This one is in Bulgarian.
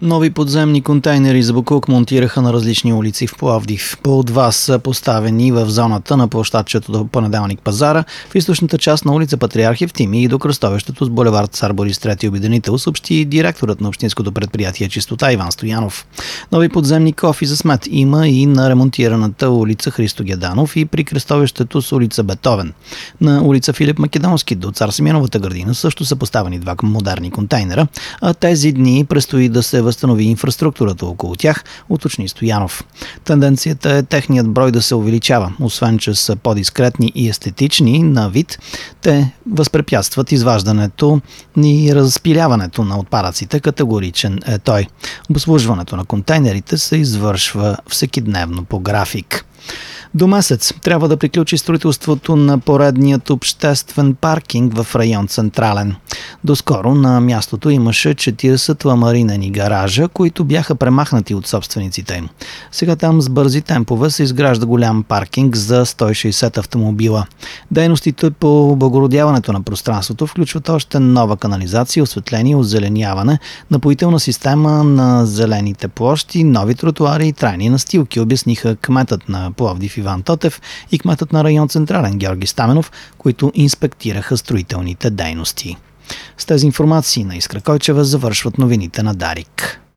Нови подземни контейнери за боклук монтираха на различни улици в Пловдив. По два са поставени в зоната на площадчето до понеделник пазара, в източната част на улица Патриарх Евтимий и до кръстовището с булевард Цар Борис III обединител, съобщи директорът на общинското предприятие Чистота Иван Стоянов. Нови подземни кофи за смет има и на ремонтираната улица Христо Геданов и при кръстовището с улица Бетовен. На улица Филип Македонски до Цар Симеоновата градина също са поставени два модерни контейнера, а тези дни предстои да се възстанови инфраструктурата около тях, уточни Стоянов. Тенденцията е техният брой да се увеличава, освен че са по-дискретни и естетични на вид, те възпрепятстват изваждането и разпиляването на отпадъците, категоричен е той. Обслужването на контейнерите се извършва всекидневно по график. До месец трябва да приключи строителството на поредният обществен паркинг в район Централен. Доскоро на мястото имаше 40 ламаринени гаража, които бяха премахнати от собствениците им. Сега там с бързи темпове се изгражда голям паркинг за 160 автомобила. Дейностите по облагородяването на пространството включват още нова канализация, осветление, озеленяване, напоителна система на зелените площи, нови тротуари и трайни настилки, обясниха кметът на Пловдив Иван Тотев и кметът на район Централен Георги Стаменов, които инспектираха строителните дейности. С тези информации на Искра Койчева завършват новините на Дарик.